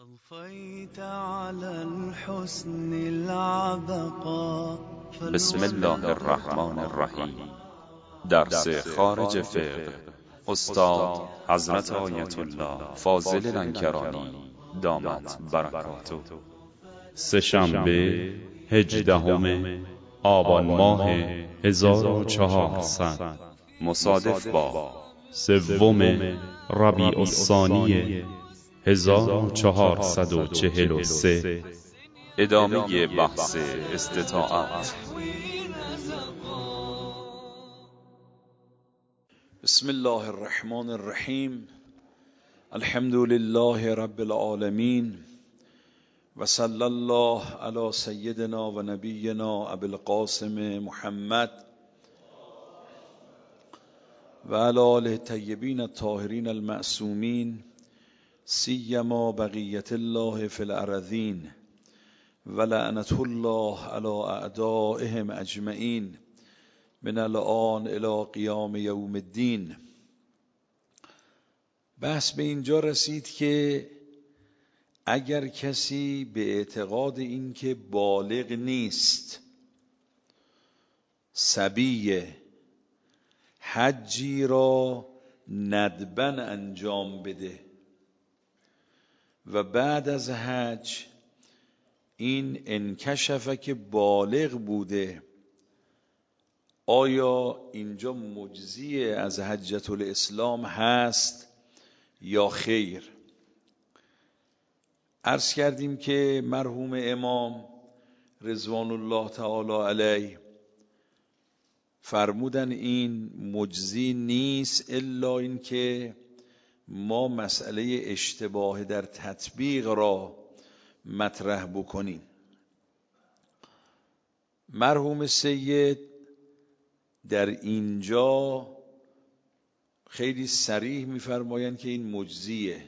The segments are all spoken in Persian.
بسم الله الرحمن الرحیم. درس خارج فقه، استاد حضرت آیت الله فاضل لنکرانی دامت برکاته. سه‌شنبه 18 آبان ماه 1400 مصادف با سوم ربیع الثانی 1443. ادامه بحث استطاعت. بسم الله الرحمن الرحیم. الحمد لله رب العالمین و صلی الله علی سیدنا و نبینا ابی القاسم محمد و علی آله الطیبین الطاهرین المعصومین، سیما بقیت الله فی الارضین و لعنة الله علی اعدائهم اجمعین من الآن الی قیام یوم الدین. بحث به اینجا رسید که اگر کسی به اعتقاد این که بالغ نیست، صبی، حجی را ندبا انجام بده و بعد از حج این انکشفه که بالغ بوده، آیا اینجا مجزی از حجة الاسلام هست یا خیر؟ عرض کردیم که مرحوم امام رضوان الله تعالی علیه فرمودن این مجزی نیست، الا این که ما مسئله اشتباه در تطبیق را مطرح بکنیم. مرحوم سید در اینجا خیلی صریح می‌فرمایند که این مجزیه.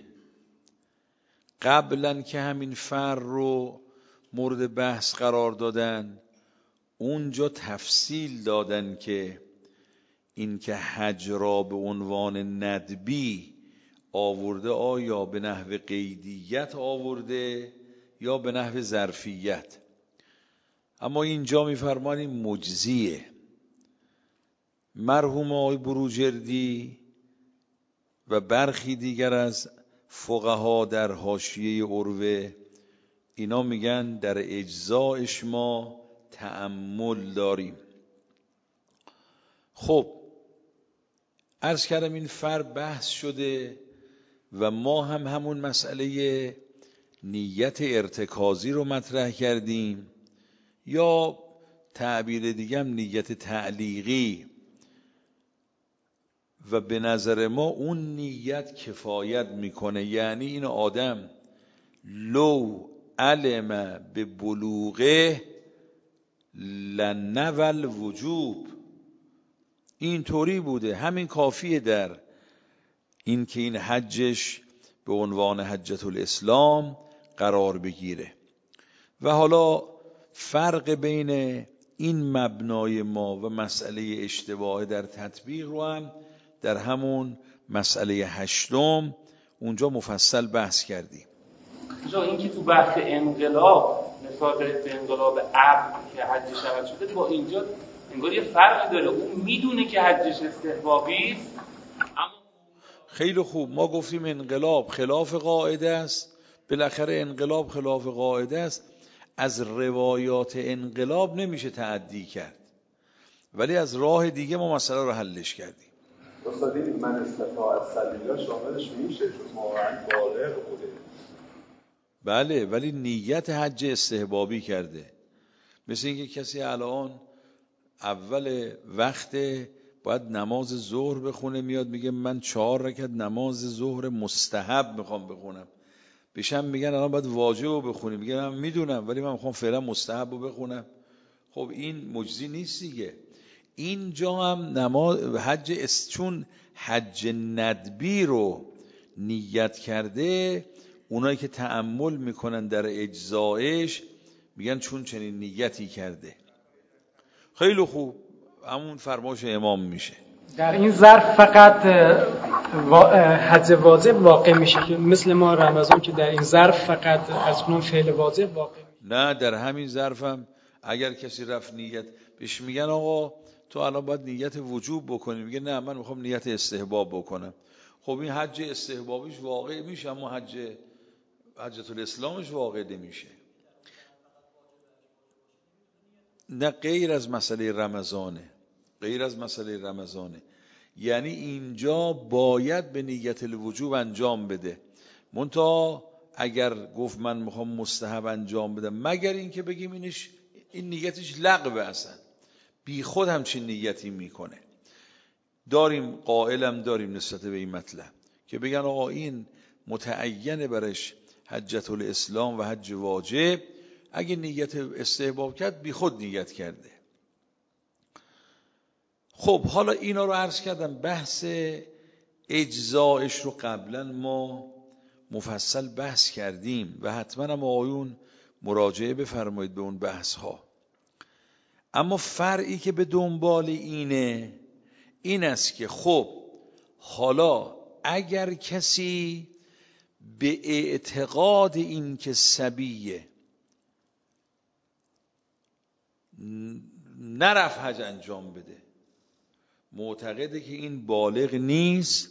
قبلا که همین فر رو مورد بحث قرار دادن، اونجا تفصیل دادن که این که حج را به عنوان ندبی آورده، آیا به نحو قیدیت آورده یا به نحو ظرفیت. اما اینجا می‌فرمایند این مجزیه. مرحوم آقای بروجردی و برخی دیگر از فقها در حاشیه عروه اینا میگن در اجزایش ما تأمل داریم. خب عرض کردم این فر بحث شده و ما هم همون مسئله نیت ارتکازی رو مطرح کردیم، یا تعبیر دیگه هم نیت تعلیقی، و به نظر ما اون نیت کفایت میکنه. یعنی این آدم لو علم به بلوغه لنوی الوجوب، این طوری بوده، همین کافیه در این که این حجش به عنوان حجة الاسلام قرار بگیره. و حالا فرق بین این مبنای ما و مسئله اشتباه در تطبیق رو هم در همون مسئله 8 اونجا مفصل بحث کردیم. این که تو بحث انقلاب مثال به انقلاب ابر که حجش عوض شده، با اینجا انگار یه فرقی داره. اون میدونه که حجش استحبابی است، اما خیلی خوب ما گفتیم انقلاب خلاف قاعده است، بالاخره انقلاب خلاف قاعده است، از روایات انقلاب نمیشه تعدی کرد، ولی از راه دیگه ما مسئله رو حلش کردیم. استاد این من استطاعت سبیلا شاملش میشه چون واقعا بالغ بوده. بله، ولی نیت حج استحبابی کرده. مثل اینکه کسی الان اول وقت باید نماز ظهر بخونه، میاد میگه من 4 رکعت نماز ظهر مستحب میخوام بخونم، بهشم میگن الان باید واجب رو بخونی، میگه من میدونم ولی من میخوام فعلا مستحب رو بخونم. خب این مجزی نیست دیگه. اینجا هم نماز حج چون حج ندبی رو نیت کرده، اونایی که تأمل میکنن در اجزایش میگن چون چنین نیتی کرده. خیلی خوب، همون فرمایش امام میشه. در این ظرف فقط حج واجب واقع میشه که مثل ما رمضان که در این ظرف فقط از کنون فعل واجب واقع میشه؟ نه، در همین ظرفم اگر کسی رفت نیت بهش میگن آقا تو الان باید نیت وجوب بکنی، میگه نه من میخوام نیت استحباب بکنم. خب این حج استحبابیش واقع میشه اما حجت الاسلامش واقع نمیشه. نه، غیر از مسئله رمضانه. یعنی اینجا باید به نیت الوجوب انجام بده. منتها اگر گفت من میخوام مستحب انجام بدم، مگر اینکه بگیم این نیتش لغوه، اصلا بی خود همچین نیتی میکنه. قائلم داریم نسبت به این مطلب که بگن آقا این متعین برش حجت الاسلام و حج واجب، اگه نیت استحباب کرد بی خود نیت کرده. خب حالا اینا رو عرض کردم. بحث اجزایش رو قبلا ما مفصل بحث کردیم و حتما هم آقایون مراجعه بفرمایید به اون بحث ها. اما فرعی که به دنبال این است که خب حالا اگر کسی به اعتقاد این که صبیه نرفت حج انجام بده، معتقده که این بالغ نیست،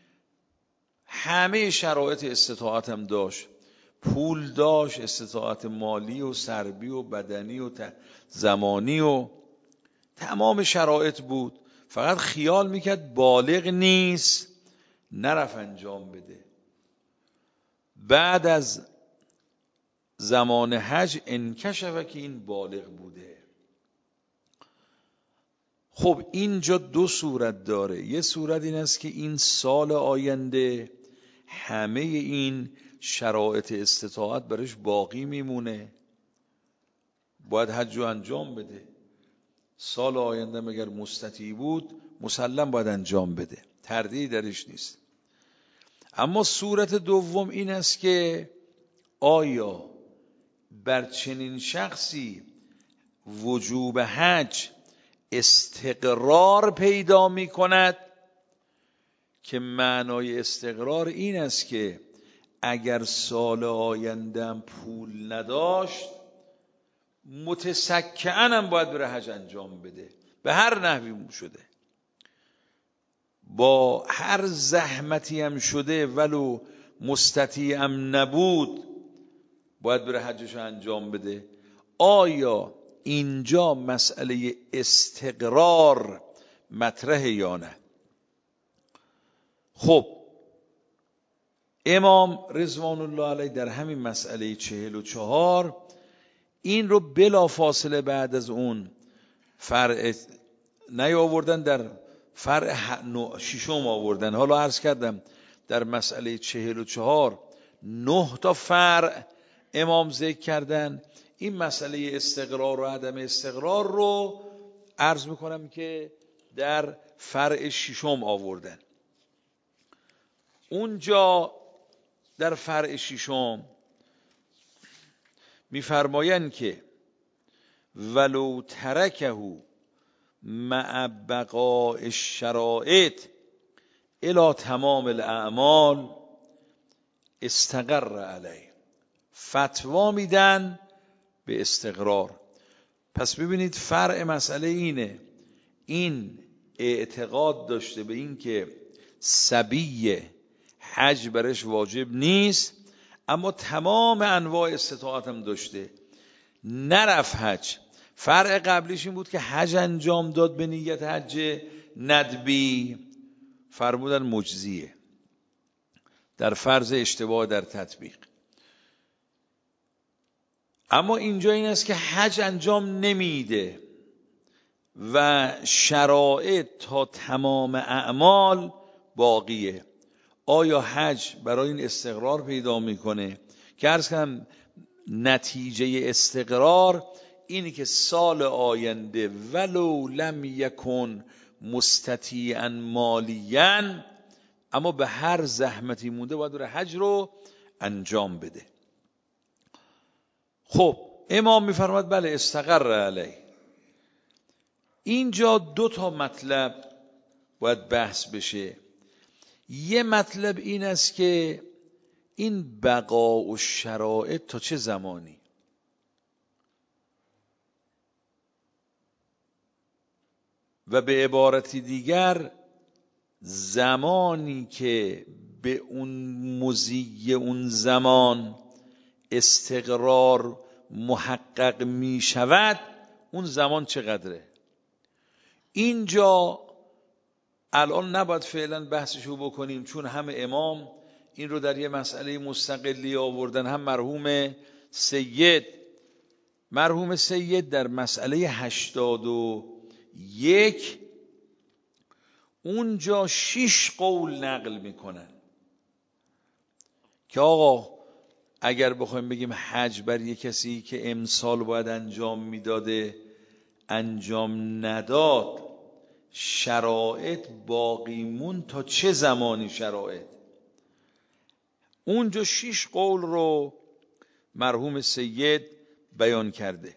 همه شرایط استطاعت هم داشت، پول داشت، استطاعت مالی و سربی و بدنی و زمانی و تمام شرایط بود، فقط خیال میکرد بالغ نیست، نرفت انجام بده. بعد از زمان حج انکشف که این بالغ بوده. خب اینجا دو صورت داره. یه صورت این است که این سال آینده همه این شرایط استطاعت برش باقی میمونه، باید حج رو انجام بده. سال آینده مگر مستطیع بود مسلم باید انجام بده، تردیدی درش نیست. اما صورت دوم این است که آیا بر چنین شخصی وجوب حج استقرار پیدا می کند، که معنای استقرار این است که اگر سال آیندهم پول نداشت متسکعاً هم باید بره حج انجام بده، به هر نحوی شده، با هر زحمتی هم شده ولو مستطیع هم نبود باید بره حجش انجام بده. آیا اینجا مسئله استقرار مطرحه یا نه؟ خب امام رضوان الله علیه در همین مسئله 44 این رو بلا فاصله بعد از اون فرع نیاوردن، در فرع ششم آوردن. حالا عرض کردم در مسئله 44 9 تا فرع امام ذکر کردن. این مسئله استقرار و عدم استقرار رو عرض میکنم که در فرع ششم آوردن. اونجا در فرع ششم میفرمایند که ولو ترکه مع بقاء الشرائط الی تمام الاعمال استقر علیه. فتوا میدن به استقرار. پس ببینید فرع مسئله این اعتقاد داشته به این که صبی حج برش واجب نیست، اما تمام انواع استطاعت هم داشته، نرفت حج. فرع قبلیش این بود که حج انجام داد به نیت حج ندبی، فرمودن مجزیه در فرض اشتباه در تطبیق. اما اینجا این است که حج انجام نمیده و شرایط تا تمام اعمال باقیه. آیا حج برای این استقرار پیدا میکنه؟ که عرض کنم نتیجه استقرار اینی که سال آینده ولو لم یکن مستطیعا مالیا، اما به هر زحمتی مونده باید بره حج رو انجام بده. خب امام میفرماد بله استقر علیه. اینجا 2 تا مطلب باید بحث بشه. یه مطلب این است که این بقا و شرایط تا چه زمانی؟ و به عبارتی دیگر زمانی که به اون مضی اون زمان استقرار محقق می شود، اون زمان چقدره؟ اینجا الان نباید فعلا بحثشو بکنیم، چون هم امام این رو در یه مسئله مستقلی آوردن، هم مرحوم سید در مسئله 81 اونجا 6 قول نقل میکنن که آقا اگر بخوایم بگیم حج بر یک کسی که امسال باید انجام میداده انجام نداد، شرایط باقی مون تا چه زمانی شرایط؟ اونجا 6 قول رو مرحوم سید بیان کرده.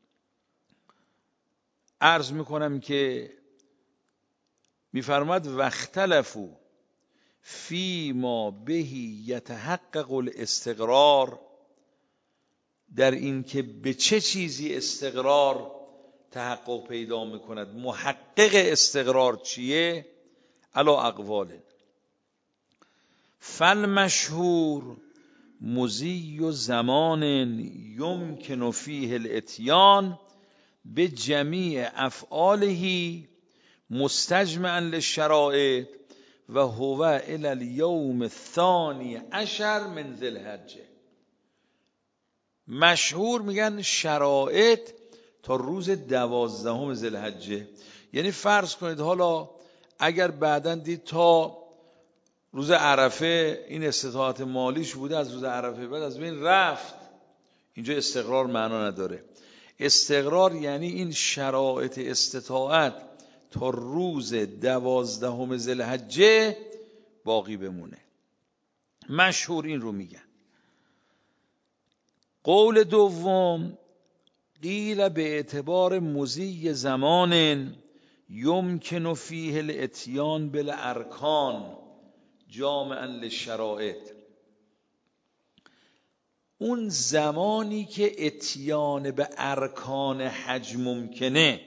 عرض میکنم که میفرماد واختلفوا فی ما بهی یتحقق الاستقرار، در این که به چه چیزی استقرار تحقق پیدا میکند، محقق استقرار چیه؟ علا اقوال. فالمشهور مضی زمان یمکن فیه الاتیان به جمیع افعاله مستجمعا للشرائط و هو الی الیوم الثانی عشر من ذی الحجه. مشهور میگن شرایط تا روز 12 ذی الحجه. یعنی فرض کنید حالا اگر بعداً دید تا روز عرفه این استطاعت مالیش بوده، از روز عرفه بعد از بین رفت، اینجا استقرار معنا نداره. استقرار یعنی این شرایط استطاعت تا روز 12 ذی الحجه باقی بمونه. مشهور این رو میگن. قول دوم قیل به اعتبار مضی زمان یمکن فیه الاتیان بالارکان جامعا للشرائط، اون زمانی که اتیان به ارکان حج ممکنه،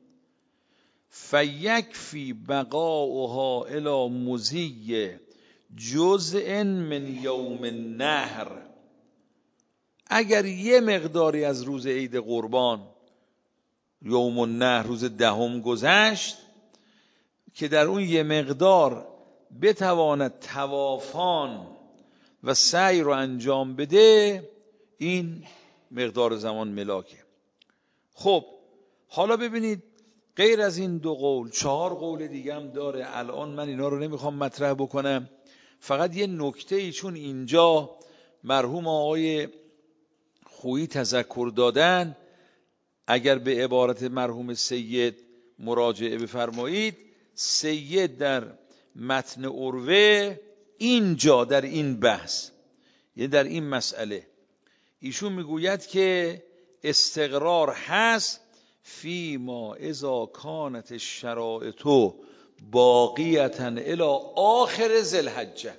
فیکفی بقاؤها الی مضی جزء من یوم النحر. اگر یه مقداری از روز عید قربان یوم النحر روز 10 گذشت که در اون یه مقدار بتواند طوافان و سعی رو انجام بده، این مقدار زمان ملاکه. خب حالا ببینید غیر از این 2 قول 4 قول دیگه هم داره. الان من اینا رو نمیخوام مطرح بکنم، فقط یه نکته‌ای چون اینجا مرحوم آقای خویی تذکر دادن، اگر به عبارت مرحوم سید مراجعه بفرمایید، سید در متن عروه اینجا در این بحث، یعنی در این مسئله، ایشون میگوید که استقرار هست فی ما اذا کانت الشرائط باقیتا الی آخر ذی الحجه.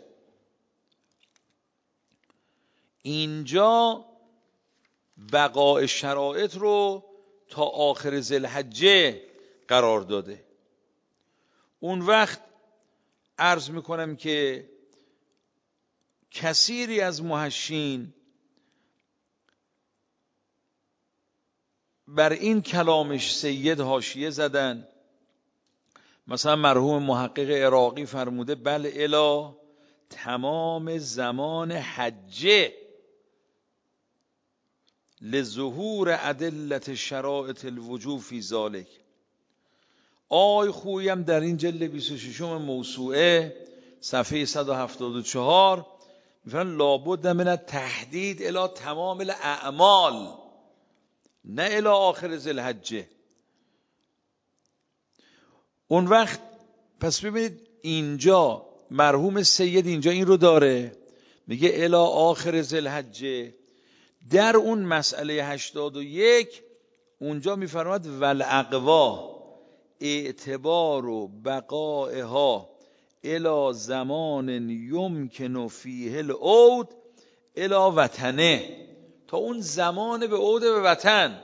اینجا بقاء شرایط رو تا آخر ذی الحجه قرار داده. اون وقت عرض میکنم که کثیری از محشین بر این کلامش سید حاشیه زدن. مثلا مرحوم محقق عراقی فرموده بل الی تمام زمان حجه لظهور ادلت شرائط الوجوب فی ذالک. آی خویم در این جلد 26 موسوعه صفحه 174 میفرن لابد من التحدید الی تمام الاعمال نه الی آخر ذی الحجه. اون وقت پس ببینید اینجا مرحوم سید اینجا این رو داره، میگه الی آخر ذی الحجه. در اون مسئله 81 اونجا میفرماد والاقوا اعتبار و بقائها الی زمان یمکن فیه العود الی وطنه، تا اون زمان به عود به وطن.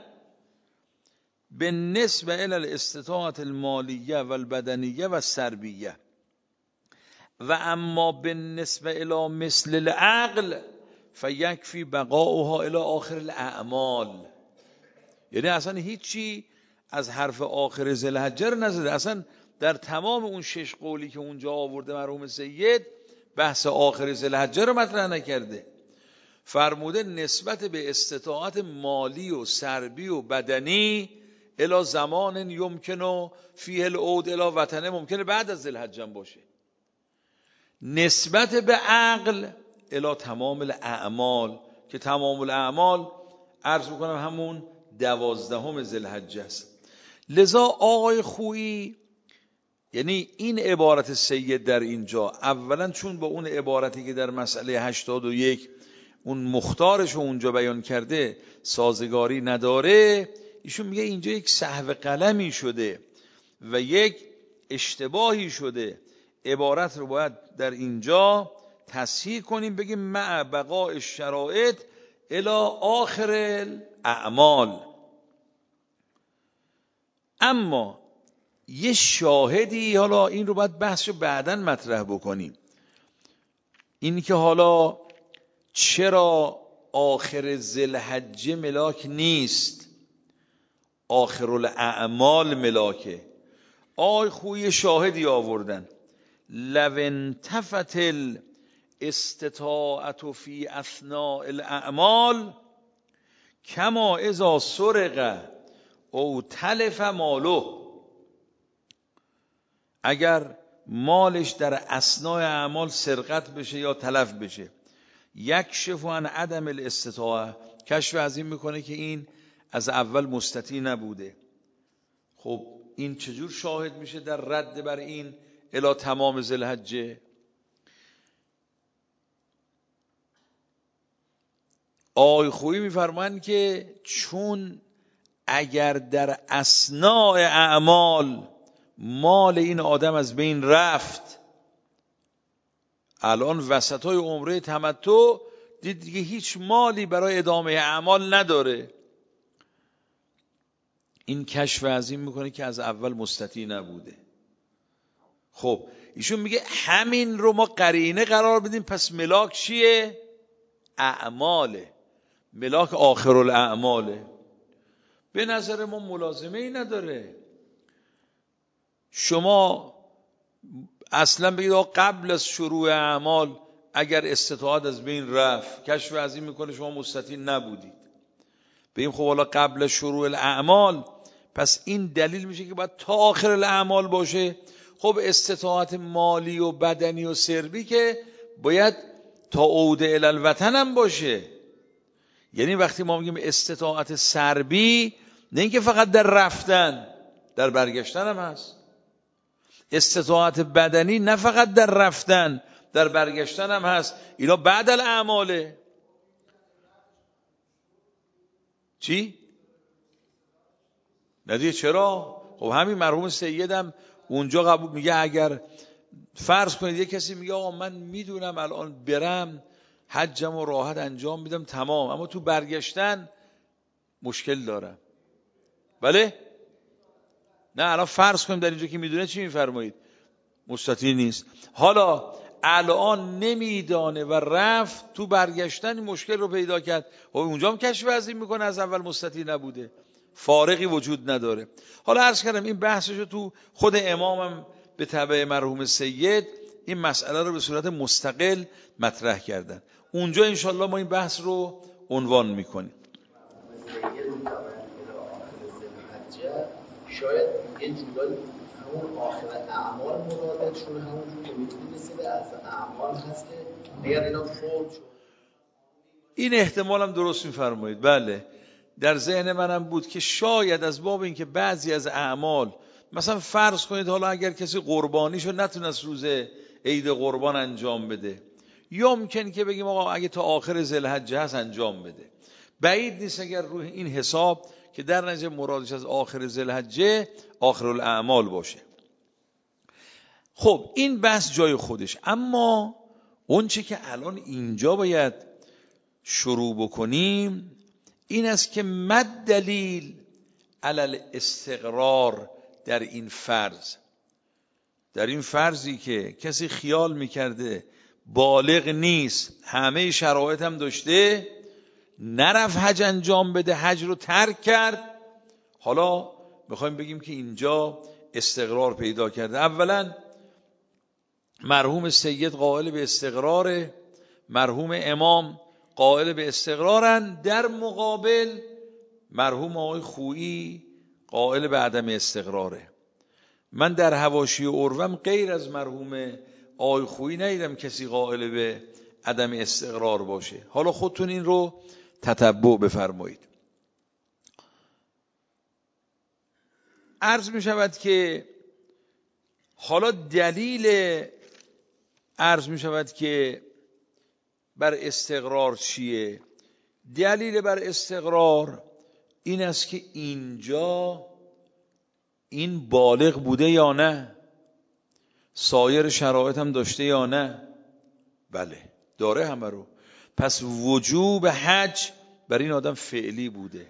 بالنسبه الی الاستطاعة المالیه و البدنیه و السربیه و اما بالنسبه الی مثل العقل فیکفی بقاؤها الی آخر الاعمال. یعنی اصلا هیچی از حرف آخر ذوالحجه نزده، اصلا در تمام اون 6 قولی که اونجا آورده مرحوم سید بحث آخر ذوالحجه رو مطرح نکرده. فرموده نسبت به استطاعت مالی و سربی و بدنی الی زمان یمکن فیه العود الی وطنه، ممکنه بعد از ذوالحجه باشه. نسبت به عقل الی تمام الاعمال، که تمام الاعمال عرض میکنم همون 12 ذوالحجه است. لذا آقای خویی، یعنی این عبارت سید در اینجا، اولا چون با اون عبارتی که در مسئله 81 اون مختارش رو اونجا بیان کرده سازگاری نداره، ایشون میگه اینجا یک سهو قلمی شده و یک اشتباهی شده، عبارت رو باید در اینجا تصحیح کنیم، بگیم مع بقاء الشرائط الی آخر الاعمال. اما یه شاهدی، حالا این رو باید بحثو بعداً مطرح بکنیم، این که حالا چرا آخر ذوالحجه ملاک نیست، آخر الاعمال ملاکه. آقای خویی شاهدی آوردن، لو انتفت الاستطاعت فی اثناء الاعمال کما اذا سرق او تلف ماله. اگر مالش در اثناء اعمال سرقت بشه یا تلف بشه، یکشف عن عدم الاستطاعه، کشف از این میکنه که این از اول مستطیع نبوده. خب این چجور شاهد میشه در رد بر این الی تمام ذوالحجه؟ آقای خویی میفرمایند که چون اگر در اثناء اعمال مال این آدم از بین رفت، الان وسطای عمره تمتع دید دیگه هیچ مالی برای ادامه اعمال نداره، این کشف از این میکنه که از اول مستطیع نبوده. خب ایشون میگه همین رو ما قرینه قرار بدیم، پس ملاک چیه؟ اعماله، ملاک آخر الاعماله. به نظر ما ملازمه ای نداره شما اصلا بگید قبل از شروع اعمال اگر استطاعت از بین رفت، کشف از این میکنه شما مستطیع نبودید، بگیم خب حالا قبل از شروع الاعمال، پس این دلیل میشه که باید تا آخر الاعمال باشه. خب استطاعت مالی و بدنی و سربی که باید تا عود الی الوطن هم باشه. یعنی وقتی ما میگیم استطاعت سربی، نه اینکه فقط در رفتن، در برگشتن هم هست. استطاعت بدنی نه فقط در رفتن، در برگشتن هم هست. اینا بعد الاعماله. چی؟ ندیه چرا؟ خب همین مرحوم سیدم اونجا قبول میگه اگر فرض کنید یه کسی میگه آقا من میدونم الان برم حجم و راحت انجام میدم تمام، اما تو برگشتن مشکل دارم. بله؟ نه الان فرض کنیم در اینجا که میدونه چی میفرمایید؟ مستطیع نیست. حالا الان نمیدانه و رفت تو برگشتن مشکل رو پیدا کرد، خب اونجا هم کشف از این میکنه از اول مستطیع نبوده، فارقی وجود نداره. حالا عرض کردم این بحثشو تو خود امامم به تبع مرحوم سید این مسئله رو به صورت مستقل مطرح کردن. اونجا انشالله ما این بحث رو عنوان میکنیم. شاید یه جورایی همون آخر اعمال مراده، چون همون جور که میتونید از اعمال هست که اگر اینا فوت شد. این احتمال هم درست میفرمایید. بله در ذهن منم بود که شاید از باب این که بعضی از اعمال، مثلا فرض کنید حالا اگر کسی قربانیشو نتونست روز عید قربان انجام بده، یا ممکن که بگیم آقا اگه تا آخر ذوالحجه هست انجام بده، بعید نیست اگر روی این حساب که در نتیجه مرادش از آخر ذوالحجه آخر الاعمال باشه. خب این بحث جای خودش، اما اون چه که الان اینجا باید شروع بکنیم این است که مد دلیل علل استقرار در این فرض، در این فرضی که کسی خیال میکرده بالغ نیست، همه شرایط هم داشته، نرفت حج انجام بده، حج رو ترک کرد، حالا میخوایم بگیم که اینجا استقرار پیدا کرده. اولا مرحوم سید قائل به استقراره، مرحوم امام قائل به استقرارن، در مقابل مرحوم آقای خویی قائل به عدم استقراره. من در حواشی اروم غیر از مرحوم آقای خویی ندیدم کسی قائل به عدم استقرار باشه. حالا خودتون این رو تتبع بفرمایید. عرض می شود که حالا دلیل عرض می شود که بر استقرار چیه؟ دلیل بر استقرار این است که اینجا این بالغ بوده یا نه، سایر شرایط هم داشته یا نه. بله داره همه رو. پس وجوب حج بر این آدم فعلی بوده،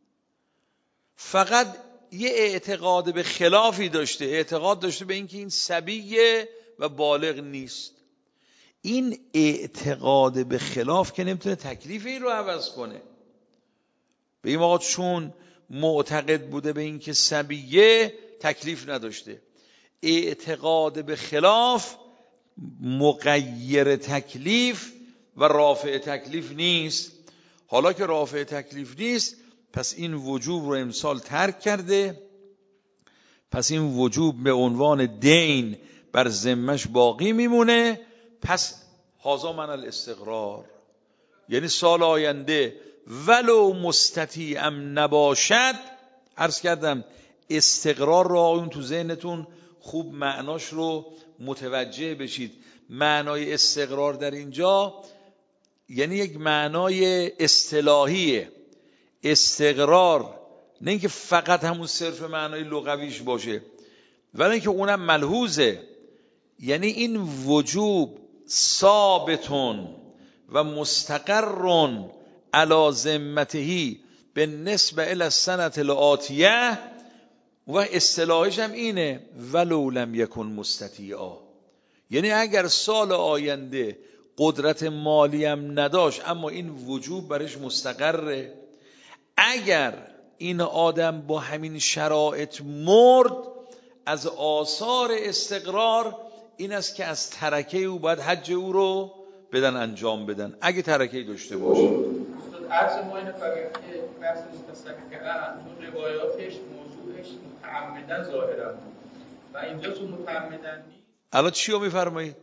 فقط یه اعتقاد به خلافی داشته، اعتقاد داشته به اینکه این صبیه و بالغ نیست. این اعتقاد به خلاف که نمیتونه تکلیف این رو عوض کنه. به این آقا چون معتقد بوده به اینکه صبیه تکلیف نداشته. اعتقاد به خلاف مغیر تکلیف و رافع تکلیف نیست. حالا که رافع تکلیف نیست پس این وجوب رو امسال ترک کرده، پس این وجوب به عنوان دین بر ذمش باقی میمونه. پس هذا من الاستقرار، یعنی سال آینده ولو مستطیعم نباشد. عرض کردم استقرار رو آقایون تو ذهنتون خوب معناش رو متوجه بشید. معنای استقرار در اینجا یعنی یک معنای اصطلاحیه. استقرار نه اینکه فقط همون صرف معنای لغویش باشه، ولی اینکه اونم ملحوظه، یعنی این وجوب ثابتون و مستقرون علی ذمته بالنسبه الی السنه الآتیه، و اصطلاحش هم اینه ولو لم یکن مستطیعا، یعنی اگر سال آینده قدرت مالی هم نداشت اما این وجوب برش مستقره. اگر این آدم با همین شرایط مرد، از آثار استقرار این است که از ترکه او باید حج او رو بدن انجام بدن اگه ترکه داشته باشه. عرض ما اینه فقط که بحث مستثنی کردن تو روایاتش موضوعش متعمدن ظاهرا بود و اینجا تو متعمدن نیست. الان چی رو میفرمایید؟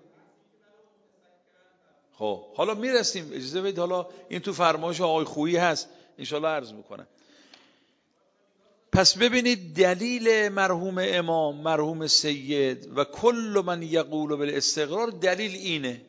خب حالا میرسیم، اجازه بدید، حالا این تو فرمایش آقای خویی هست انشالله عرض میکنم. پس ببینید دلیل مرحوم امام، مرحوم سید و کل من یقول بالاستقرار، دلیل اینه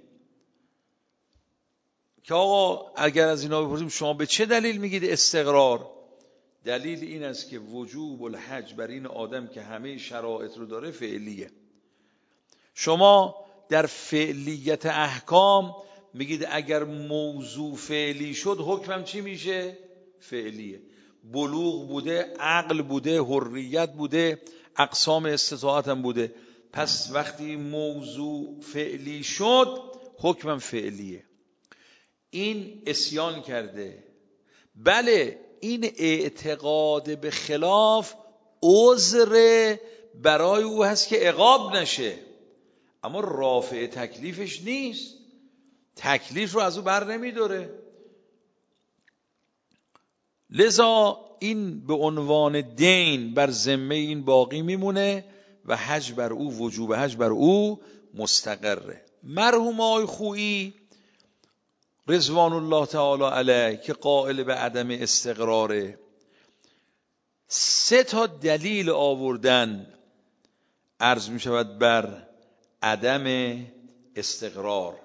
که آقا اگر از اینا بپرسیم شما به چه دلیل میگید استقرار؟ دلیل این است که وجوب الحج بر این آدم که همه شرایط رو داره فعلیه. شما در فعلیت احکام میگید اگر موضوع فعلی شد حکمم چی میشه؟ فعلیه. بلوغ بوده، عقل بوده، حریت بوده، اقسام استطاعت هم بوده. پس وقتی موضوع فعلی شد حکمم فعلیه. این عصیان کرده، بله این اعتقاد به خلاف عذر برای او هست که عقاب نشه، اما رافع تکلیفش نیست، تکلیف رو از او بر نمیداره. لذا این به عنوان دین بر ذمه این باقی میمونه و حج بر او، وجوب حج بر او مستقره. مرحوم آقای خویی رضوان الله تعالی علیه که قائل به عدم استقراره، 3 دلیل آوردن عرض می شود بر عدم استقرار.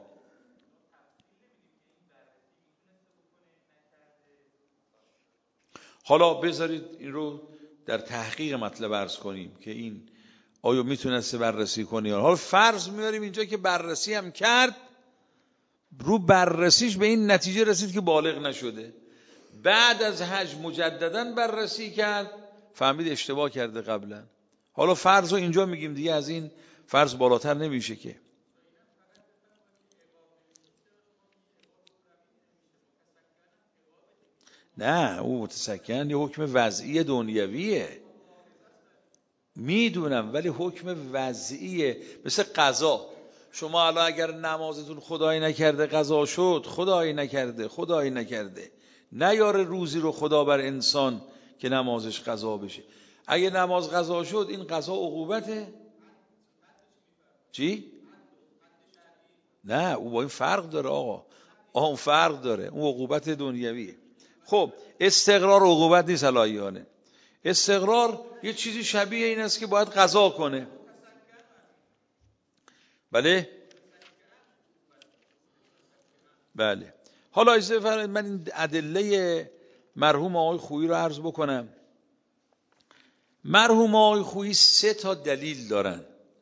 حالا بذارید این رو در تحقیق مطلب عرض کنیم که این آیا میتونسته بررسی کنه یا حالا فرض میاریم اینجا که بررسی هم کرد، رو بررسیش به این نتیجه رسید که بالغ نشده، بعد از حج مجددا بررسی کرد فهمید اشتباه کرده قبلا. حالا فرض رو اینجا میگیم دیگه، از این فرض بالاتر نمیشه که. نه او متسکن یه حکم وضعی دنیویه، میدونم، ولی حکم وضعیه. مثل قضا، شما الان اگر نمازتون خدایی نکرده قضا شد، خدایی نکرده نیاره روزی رو خدا بر انسان که نمازش قضا بشه. اگه نماز قضا شد این قضا عقوبته؟ چی؟ نه او با این فرق داره آقا، اون فرق داره، اون عقوبت دنیویه. خب استقرار عقوبت نیست الهیانه. استقرار یه چیزی شبیه این است که باید قضا کنه. بله بله. حالا اجازه فرمایید من این ادله مرحوم آقای خویی رو عرض بکنم. مرحوم آقای خویی 3 تا دلیل دارن.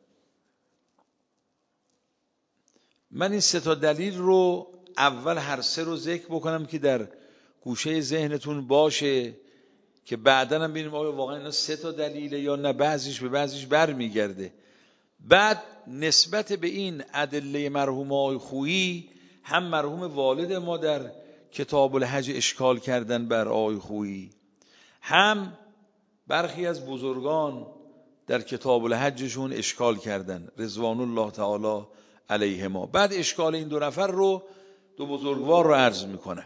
من این 3 تا دلیل رو اول هر 3 رو ذکر بکنم که در گوشه ذهنتون باشه، که بعداً هم ببینیم آیا واقعا اینا 3 تا دلیله یا نه، بعضیش به بعضیش برمیگرده. بعد نسبت به این ادله مرحوم آقای خویی، هم مرحوم والد ما در کتاب الحج اشکال کردن بر آقای خویی، هم برخی از بزرگان در کتاب الحجشون اشکال کردن رضوان الله تعالی علیهما. بعد اشکال این 2 نفر رو 2 بزرگوار رو عرض میکنم.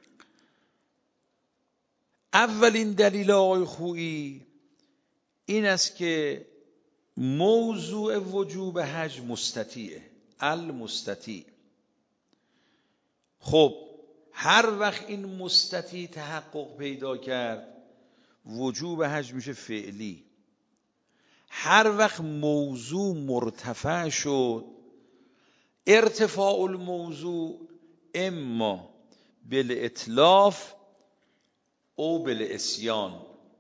اولین دلیل آقای خویی این است که موضوع وجوب حج مستطیعه، المستطیع. خب هر وقت این مستطیع تحقق پیدا کرد وجوب حج میشه فعلی. هر وقت موضوع مرتفع شد، ارتفاع الموضوع اما بالاتلاف او بالعصیان،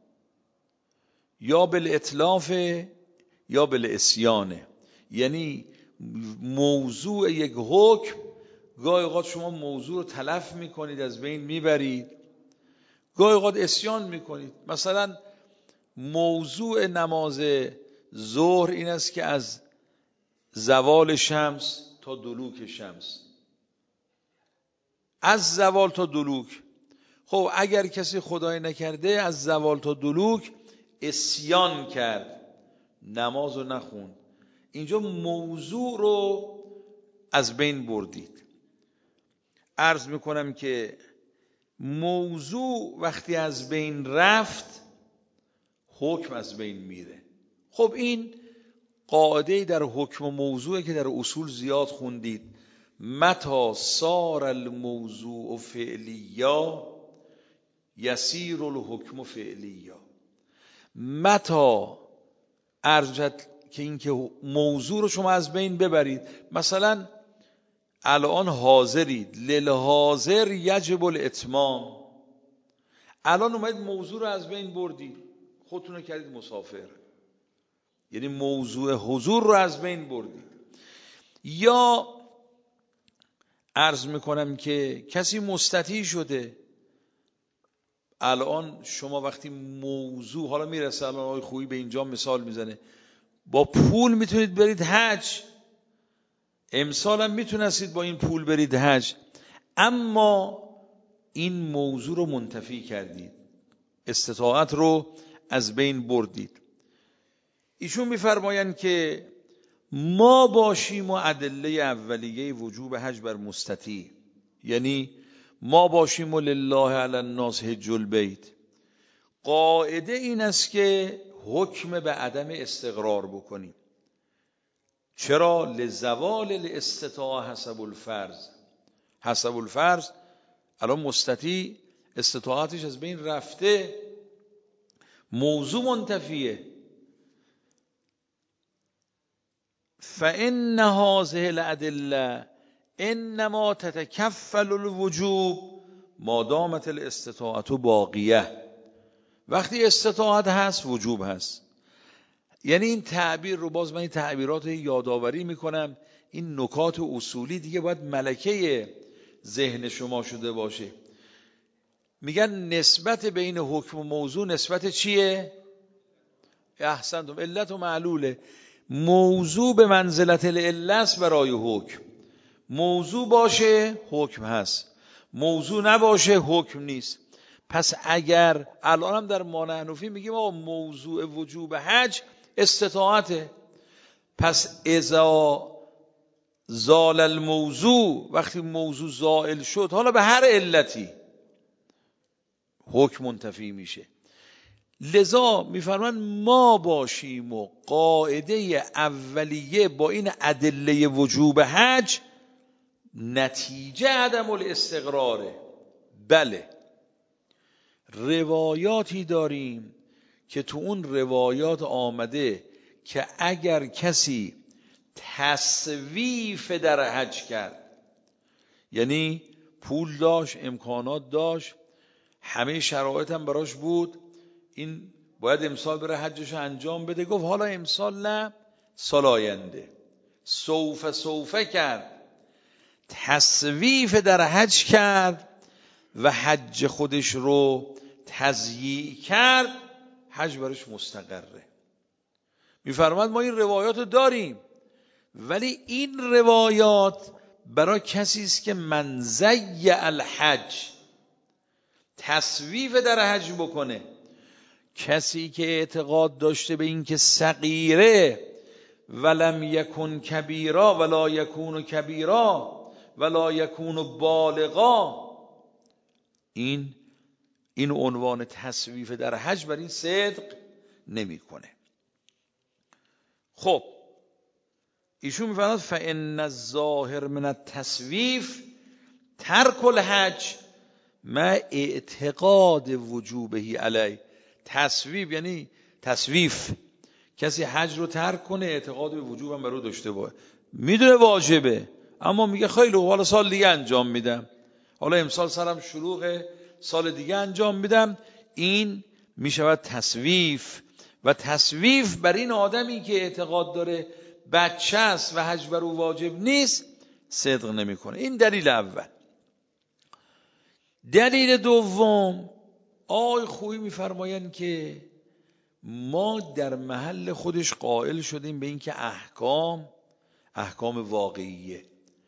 یا بالاتلاف یا بالعصیان. یعنی موضوع یک حکم گاهی اوقات شما موضوع رو تلف میکنید، از بین میبرید، گاهی اوقات عصیان میکنید. مثلا موضوع نماز ظهر این است که از زوال شمس تا دلوک شمس، از زوال تا دلوک. خب اگر کسی خدای نکرده از زوال تا دلوک عصیان کرد، نماز رو نخوند، اینجا موضوع رو از بین بردید. عرض میکنم که موضوع وقتی از بین رفت حکم از بین میره. خب این قاعده در حکم و موضوعه که در اصول زیاد خوندید. متى صار الموضوع فعلیا یسیر الحکم فعلیا. متى ارجت که این که موضوع رو شما از بین ببرید. مثلا الان حاضرید، للحاضر یجب الاتمام. الان اومدید موضوع رو از بین بردید، خودتون رو کردید مسافر، یعنی موضوع حضور رو از بین بردید. یا عرض میکنم که کسی مستطیع شده، الان شما وقتی موضوع، حالا میرسه الان آقای خویی به اینجا مثال میزنه، با پول میتونید برید حج، امسال هم میتونستید با این پول برید حج، اما این موضوع رو منتفی کردید، استطاعت رو از بین بردید. ایشون میفرمایند که ما باشیم و ادله اولیه وجوب حج بر مستطیع، یعنی ما باشیم و لله علی الناس حج البیت. قاعده این است که حکم به عدم استقرار بکنیم. چرا؟ لزوال الاستطاعه حسب الفرض. حسب الفرض الان مستطیع استطاعتش از بین رفته، موضوع منتفیه. فإن هذه الأدلة انما تتكفل الوجوب ما دامت الاستطاعت باقیه. وقتی استطاعت هست وجوب هست. یعنی این تعبیر رو باز من این تعبیرات یادآوری میکنم، این نکات اصولی دیگه باید ملکه ذهن شما شده باشه. میگن نسبت بین حکم و موضوع نسبت چیه؟ احسنتم، علت و معلوله. موضوع به منزلت العله است برای حکم. موضوع باشه حکم هست، موضوع نباشه حکم نیست. پس اگر الان هم در ما نحنفی میگیم آقا موضوع وجوب حج استطاعته، پس اذا زال الموضوع، وقتی موضوع زائل شد حالا به هر علتی حکم منتفی میشه. لذا میفرمان ما باشیم و قاعده اولیه با این ادله وجوب حج نتیجه عدم الاستقراره. بله روایاتی داریم که تو اون روایات آمده که اگر کسی تسویف در حج کرد، یعنی پول داشت، امکانات داشت، همه شرایط هم براش بود، این باید امسال بره حجش انجام بده، گفت حالا امسال نه، سال آینده، سوف کرد، تسویف در حج کرد و حج خودش رو تضییع کرد، حج برش مستقره. میفرماد ما این روایات رو داریم، ولی این روایات برای کسی است که من ضیع الحج، تسویف در حج بکنه، کسی که اعتقاد داشته به این که صغیره ولم یکن کبیرا ولا یکون کبیرا ولا یکون بالغا، این عنوان تصویف در حج بر این صدق نمیکنه. خب ایشون میفرماد فان الظاهر من التصویف ترک الحج مع اعتقاد وجوبه علی. تصویف یعنی تصویف، کسی حج رو ترک کنه، اعتقاد به وجوبم برو داشته باشه، میدونه واجبه اما میگه خیلی حالا سال دیگه انجام میدم، حالا امسال سرم شلوغه سال دیگه انجام میدم، این میشود تصویف. و تصویف بر این آدمی که اعتقاد داره بچه است و حج بر او واجب نیست صدق نمیکنه. این دلیل اول. دلیل دوم، آقای خویی میفرمایند که ما در محل خودش قائل شدیم به این که احکام واقعیه،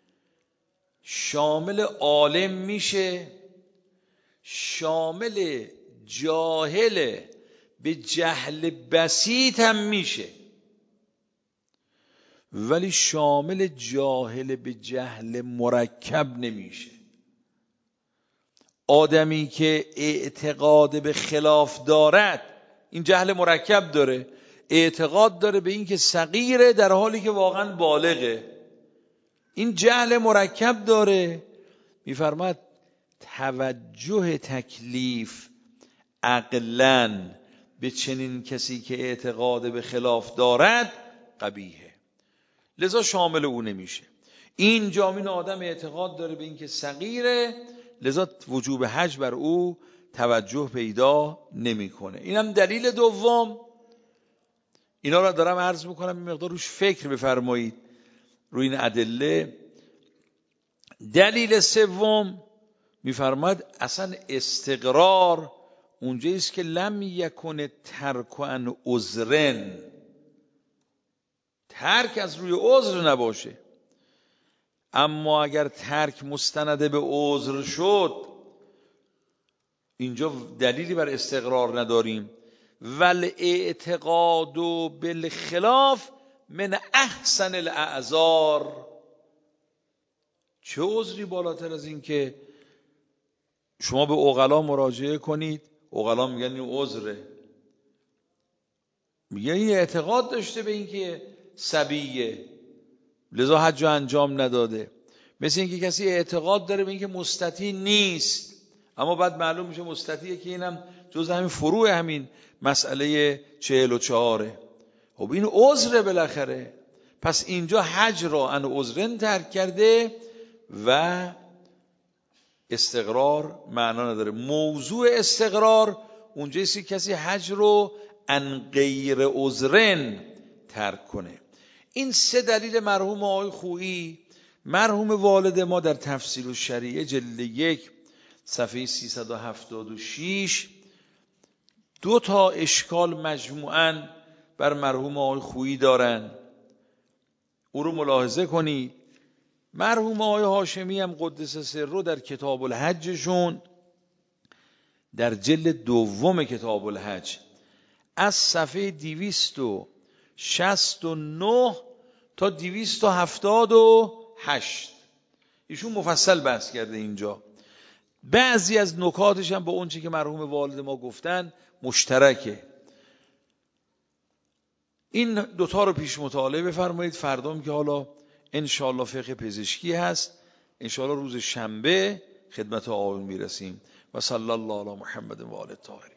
شامل عالم میشه، شامل جاهل به جهل بسیط هم میشه، ولی شامل جاهل به جهل مرکب نمیشه. آدمی که اعتقاد به خلاف دارد، این جهل مرکب داره، اعتقاد داره به این که صغیره در حالی که واقعا بالغه، این جهل مرکب داره. میفرماد توجه تکلیف عقلاً به چنین کسی که اعتقاد به خلاف دارد قبیحه، لذا شامل او نمیشه. این جامعه آدم اعتقاد داره به این که صغیره، لذا وجوب حج بر او توجه پیدا نمیکنه. اینم دلیل دوم. اینا را دارم عرض میکنم این مقدار روش فکر بفرمایید، روی این ادله. دلیل سوم میفرماد اصلا استقرار اونجاییست که لم یکن ترک عن عذرن، ترک از روی عذر نباشه. اما اگر ترک مستند به عذر شد، اینجا دلیلی بر استقرار نداریم. ول اعتقاد بالخلاف من احسن الاعذار. چه عذری بالاتر از این که شما به عقلا مراجعه کنید، عقلا میگن این عذره، میگه این اعتقاد داشته به این که صبیه لذا حج انجام نداده. مثل این که کسی اعتقاد داره به این که مستطیع نیست اما بعد معلوم میشه مستطیعه، که اینم جز همین فروع همین مسئله 44. خب این عذره بالاخره. پس اینجا حج را عن عذرن ترک کرده و استقرار معنا نداره. موضوع استقرار اونجاییست که کسی حج رو ان غیر عذرن ترک کنه. این 3 دلیل مرحوم آقای خویی، مرحوم والد ما در تفسیر الشریعه جلد 1 صفحه 376 2 تا اشکال مجموعاً بر مرحوم آقای خویی دارن، او رو ملاحظه کنید. مرحوم آقای هاشمی هم قدس سره در کتاب الحجشون در جلد 2 کتاب الحج از صفحه 269 تا 278 ایشون مفصل بحث کرده اینجا. بعضی از نکاتش هم با اون چی که مرحوم والد ما گفتن مشترکه. این 2 تا رو پیش مطالعه بفرمایید. فردا که حالا انشاءالله فقه پزشکی هست، انشاءالله روز شنبه خدمت آقایون میرسیم. و صلی الله علی محمد و آله الطاهرین.